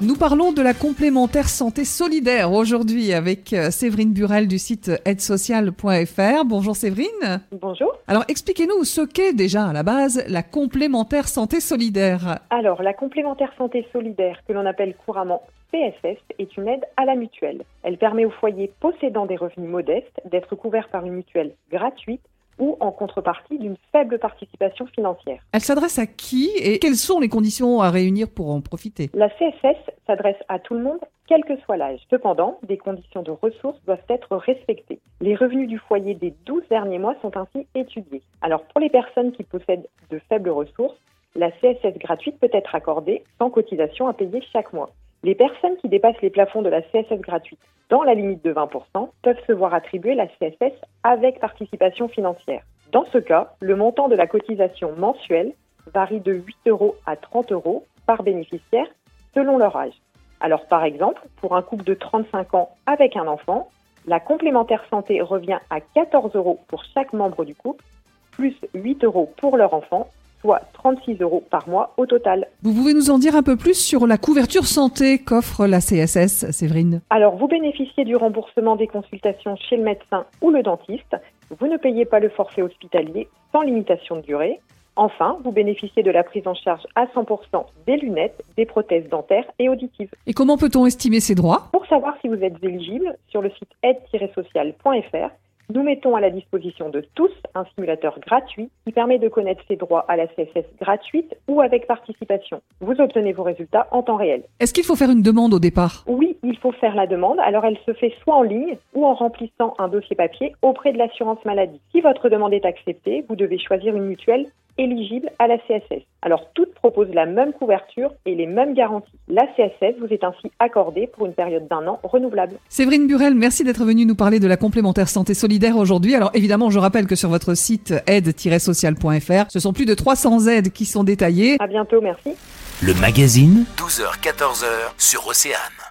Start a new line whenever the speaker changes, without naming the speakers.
Nous parlons de la complémentaire santé solidaire aujourd'hui avec Séverine Burel du site aidesociale.fr. Bonjour Séverine.
Bonjour.
Alors expliquez-nous ce qu'est déjà à la base la complémentaire santé solidaire.
Alors la complémentaire santé solidaire que l'on appelle couramment CSS est une aide à la mutuelle. Elle permet aux foyers possédant des revenus modestes d'être couverts par une mutuelle gratuite ou en contrepartie d'une faible participation financière.
Elle s'adresse à qui et quelles sont les conditions à réunir pour en profiter?
La CSS s'adresse à tout le monde, quel que soit l'âge. Cependant, des conditions de ressources doivent être respectées. Les revenus du foyer des 12 derniers mois sont ainsi étudiés. Alors pour les personnes qui possèdent de faibles ressources, la CSS gratuite peut être accordée sans cotisation à payer chaque mois. Les personnes qui dépassent les plafonds de la CSS gratuite dans la limite de 20% peuvent se voir attribuer la CSS avec participation financière. Dans ce cas, le montant de la cotisation mensuelle varie de 8 € à 30 € par bénéficiaire selon leur âge. Alors par exemple, pour un couple de 35 ans avec un enfant, la complémentaire santé revient à 14 € pour chaque membre du couple, plus 8 € pour leur enfant, soit 36 € par mois au total.
Vous pouvez nous en dire un peu plus sur la couverture santé qu'offre la CSS, Séverine?
Alors, vous bénéficiez du remboursement des consultations chez le médecin ou le dentiste. Vous ne payez pas le forfait hospitalier sans limitation de durée. Enfin, vous bénéficiez de la prise en charge à 100% des lunettes, des prothèses dentaires et auditives.
Et comment peut-on estimer ses droits?
Pour savoir si vous êtes éligible, sur le site aide-sociale.fr, nous mettons à la disposition de tous un simulateur gratuit qui permet de connaître ses droits à la CSS gratuite ou avec participation. Vous obtenez vos résultats en temps réel.
Est-ce qu'il faut faire une demande au départ?
Oui, il faut faire la demande. Alors elle se fait soit en ligne ou en remplissant un dossier papier auprès de l'assurance maladie. Si votre demande est acceptée, vous devez choisir une mutuelle éligible à la CSS. Alors toutes proposent la même couverture et les mêmes garanties. La CSS vous est ainsi accordée pour une période d'1 an renouvelable.
Séverine Burel, merci d'être venue nous parler de la complémentaire santé solidaire aujourd'hui. Alors évidemment, je rappelle que sur votre site aide-sociale.fr, ce sont plus de 300 aides qui sont détaillées.
À bientôt, merci.
Le magazine, 12h-14h sur Océane.